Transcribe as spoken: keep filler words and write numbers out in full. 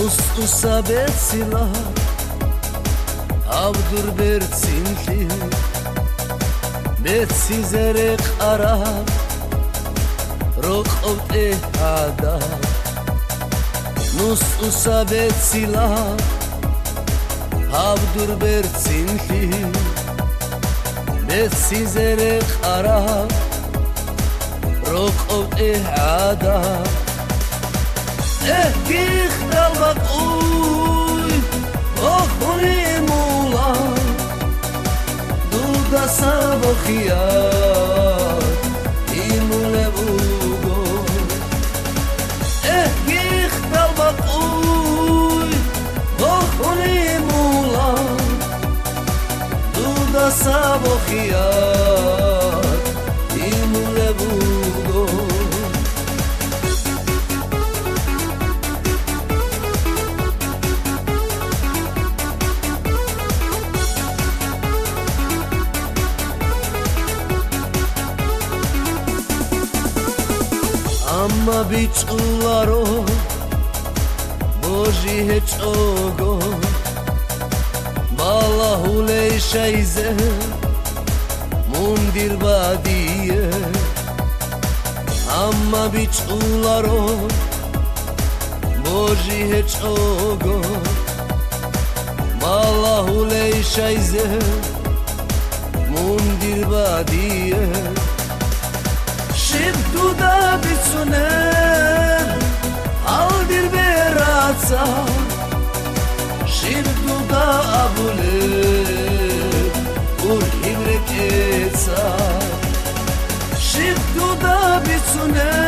Nus usabetsila Avdur bertsinli Betsi zerek ara Roqot ehada Nus usabetsila Avdur bertsinli Betsi zerek ara Roqot ehada Eh gixdal baq'uy Okhuni mula Duda sabo khiyar Imule bugo Eh gixdal baq'uy Okhuni mula Duda sabo khiyar Imule bugo Amma biçularo Boji heçogo Bala huley şeyze Mundir badiye Amma biçularo Boji heçogo Bala huley şeyze Mundir badiye Shibdu da bitsuner Aldir beratsa Shibdu da abule Ur himrek etsa Shibdu da bitsuner